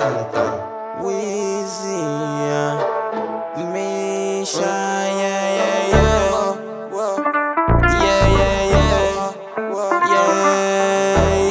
Weezy, Misha, yeah, yeah, yeah. Yeah, yeah, yeah. Yeah,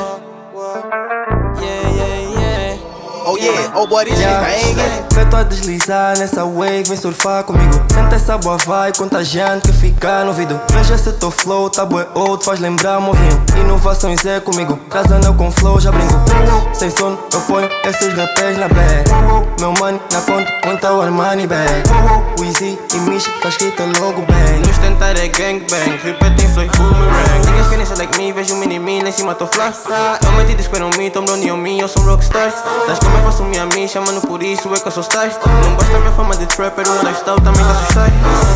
yeah. Yeah, yeah, yeah. Oh yeah, oh boy, this shit bangin'. Feito a deslizar nessa wave, vem surfar comigo. Senta essa boa vibe, contagiante que fica no ouvido. Veja se teu flow tá bué old, faz lembrar movinho. Inovações é comigo, traz anel com flow, já brinco. Sem sono, eu ponho esses rapés na bag. Meu money na conta, muita o Armani bag. Weezy e Misha, tá escrito logo bang. Nos tentar é gangbang, repetem flows boomerang. Niggas feeling so like me, vejo um mini-me lá em cima tô flash. Realmente esperam me, tão brownie me, eu sou rockstar. Das como eu faço minha mim, chamando por isso é que eu sou style. Não basta minha fama de trapper, o meu lifestyle também tá assustar.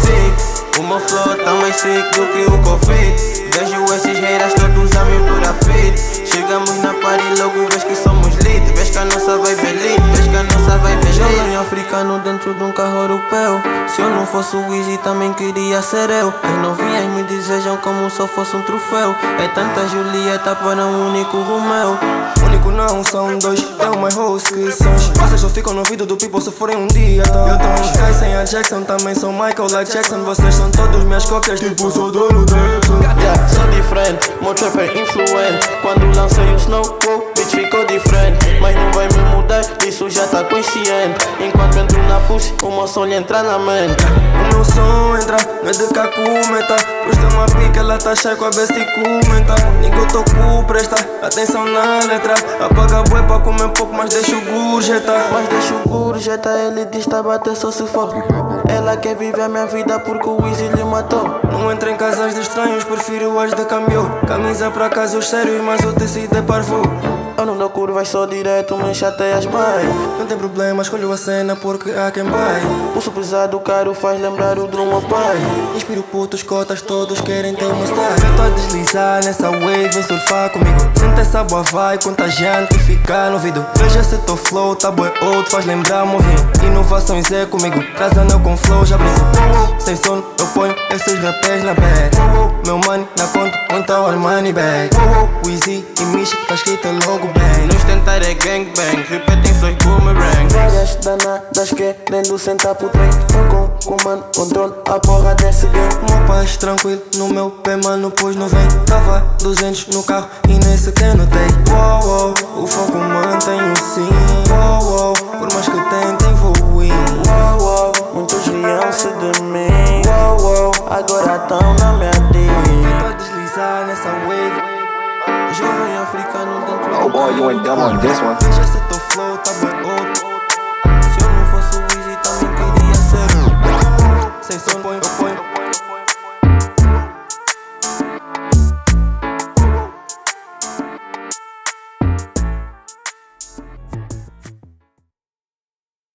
Sick, o meu flow tá mais sick do que o Covid. Vejo esses haters todos a me por a feed. Chegamos na party logo vês que somos lit. Vês que a nossa vibe é lit, vês que a nossa vibe é lit. Jovem africano dentro de um carro europeu. Se eu não fosse o Weezy também queria ser eu. As novinhas me desejam como se eu fosse um troféu. É tanta Julieta para um único Romeu. Único não, são dois, é o my host que sons. Vocês só ficam no ouvido do people se forem um dia, tá? Eu tô um Sky sem a Jackson, também sou Michael like Jackson. Vocês são todos minhas cópias, tipo sou dono da yeah, sou diferente, meu trapper influente. Quando lancei o Snow, bitch ficou diferente. Mas não vai me mudar, isso já tá consciente. Enquanto entro na push, o meu som lhe entra na mente. O meu som entra, não é de cacumeta. Posta uma pica, ela tá cheia com a besta e comenta. Ninguém toco, presta atenção na letra. Apaga bué pra comer pouco, mas deixa o gorjeta. Mas deixa o gorjeta, ele diz tá bater só se for. Ela quer viver a minha vida porque o Weezy lhe matou. Não entra em casas de estranhos, prefiro as de caminhão. Camisa pra casos sérios, mas o tecido é parvo. Eu não dou curvas, só direto, me chateias bem. Não tem problema, escolho a cena porque há quem vai. Pulso pesado, caro, faz lembrar o do meu pai. Inspiro putos, cotas, todos querem ter uma style. Eu tô a deslizar nessa wave, vem surfar comigo. Senta essa boa vibe, contagiante que fica no ouvido. Veja se teu flow tá bué old, faz lembrar movinho. Inovações é comigo, traz anel com flow, já brinco. Sem sono, eu ponho esses rapés na bag. Meu money na conta, muita o Armani bag. Weezy e Misha, tá escrito logo bang. Nos tentar é gangbang, repetem flows boomerang. Várias danadas querendo sentar pro trem. Eu com comando, controle, a porra desse game. Meu paz tranquilo, no meu pé mano, pois não vem. Tava 200 no carro e nem sequer notei. Uou, uou, o foco mantém-o sim. Uou, uou, por mais que tentem vou ir. Uou, uou, muitos riam-se de mim. Uou, uou, agora tão na minha Feito a deslizar nessa wave. jovem africano dentro Oh boy, you ain't dumb on this one. Veja se teu flow tá bué old. Se eu não fosse o Weezy também queria ser. Sem som, põe